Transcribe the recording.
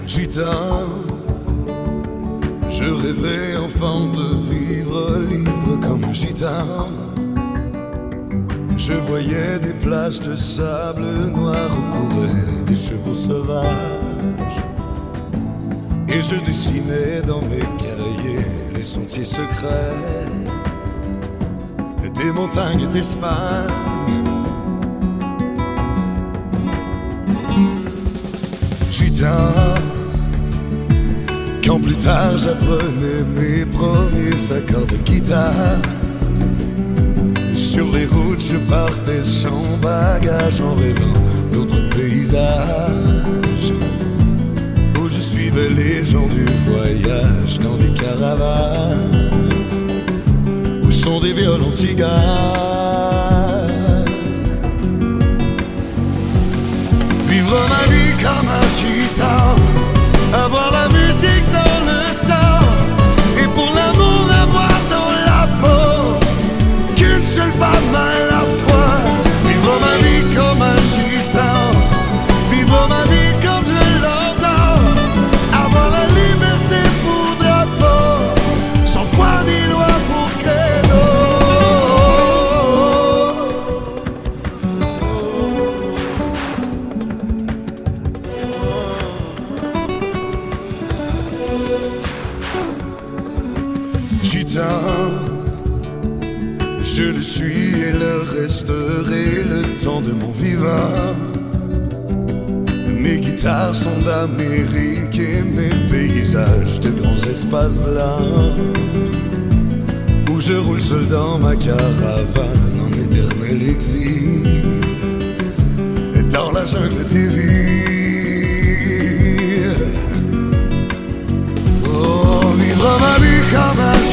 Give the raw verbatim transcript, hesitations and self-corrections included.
Gitan, je rêvais enfant de vivre libre comme un gitan. Je voyais des plages de sable noir couraient des chevaux sauvages. Et je dessinais dans mes cahiers les sentiers secrets des montagnes d'Espagne. Gitan, quand plus tard j'apprenais mes premiers accords de guitare, sur les routes je partais sans bagage en rêvant d'autres paysages, où je suivais les gens du voyage dans des caravanes où sont des violons tiganes. Vivre ma vie comme un gitan, avoir la musique dans le sang, et pour l'amour n'avoir dans la peau qu'une seule femme à la fois. Vivre ma vie comme un gitan, vivre ma vie comme je l'entends, avoir la liberté pour drapeau, sans foi ni loi pour credo. Gitan, je le suis et le resterai le temps de mon vivant. Mes guitares sont d'Amérique et mes paysages de grands espaces blancs, où je roule seul dans ma caravane en éternel exil, dans la jungle des villes. Oh, vivre ma vie comme un